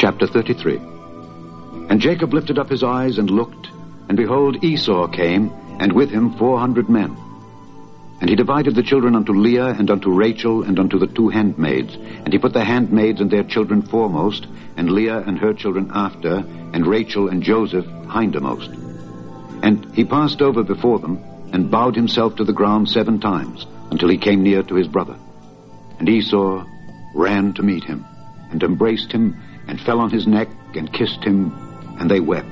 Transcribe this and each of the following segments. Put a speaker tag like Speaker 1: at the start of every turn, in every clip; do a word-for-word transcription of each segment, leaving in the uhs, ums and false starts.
Speaker 1: Chapter thirty-three. And Jacob lifted up his eyes and looked, and behold, Esau came, and with him four hundred men. And he divided the children unto Leah, and unto Rachel, and unto the two handmaids. And he put the handmaids and their children foremost, and Leah and her children after, and Rachel and Joseph hindermost. And he passed over before them, and bowed himself to the ground seven times, until he came near to his brother. And Esau ran to meet him, and embraced him, and fell on his neck, and kissed him, and they wept.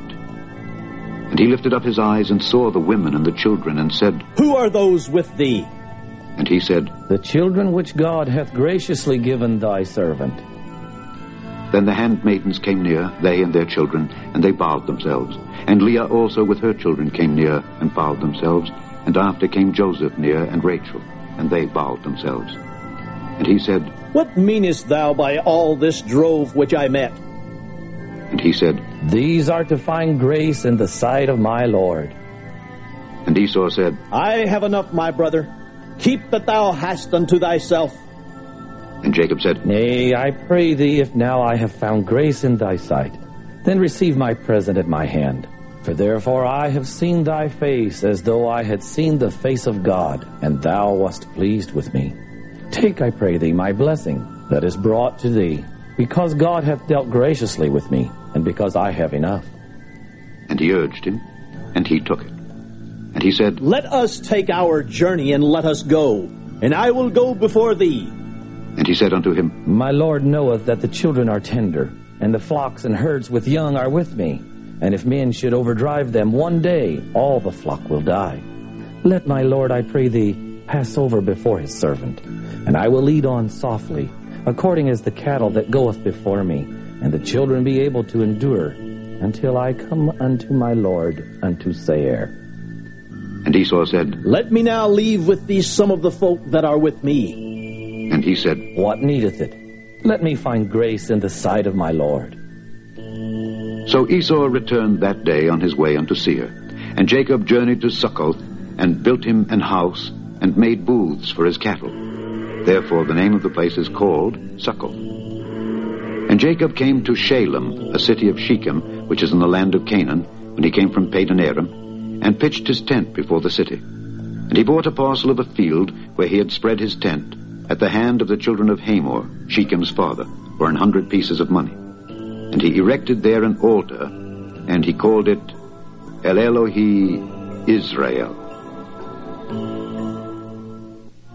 Speaker 1: And he lifted up his eyes, and saw the women and the children, and said,
Speaker 2: Who are those with thee?
Speaker 1: And he said,
Speaker 3: The children which God hath graciously given thy servant.
Speaker 1: Then the handmaidens came near, they and their children, and they bowed themselves. And Leah also with her children came near, and bowed themselves. And after came Joseph near, and Rachel, and they bowed themselves. And he said,
Speaker 2: What meanest thou by all this drove which I met?
Speaker 1: And he said,
Speaker 3: These are to find grace in the sight of my Lord.
Speaker 1: And Esau said,
Speaker 2: I have enough, my brother. Keep that thou hast unto thyself.
Speaker 1: And Jacob said,
Speaker 3: Nay, I pray thee, if now I have found grace in thy sight, then receive my present at my hand. For therefore I have seen thy face, as though I had seen the face of God, and thou wast pleased with me. Take, I pray thee, my blessing that is brought to thee, because God hath dealt graciously with me, and because I have enough.
Speaker 1: And he urged him, and he took it. And he said,
Speaker 2: Let us take our journey, and let us go, and I will go before thee.
Speaker 1: And he said unto him,
Speaker 3: My Lord knoweth that the children are tender, and the flocks and herds with young are with me. And if men should overdrive them one day, all the flock will die. Let my Lord, I pray thee, pass over before his servant, and I will lead on softly, according as the cattle that goeth before me, and the children be able to endure, until I come unto my Lord unto Seir.
Speaker 1: And Esau said,
Speaker 2: Let me now leave with thee some of the folk that are with me.
Speaker 1: And he said,
Speaker 3: What needeth it? Let me find grace in the sight of my Lord.
Speaker 1: So Esau returned that day on his way unto Seir. And Jacob journeyed to Succoth, and built him an house, and made booths for his cattle. Therefore the name of the place is called Succoth. And Jacob came to Shalem, a city of Shechem, which is in the land of Canaan, when he came from Padan Aram, and pitched his tent before the city. And he bought a parcel of a field where he had spread his tent, at the hand of the children of Hamor, Shechem's father, for an hundred pieces of money. And he erected there an altar, and he called it El Elohi Israel.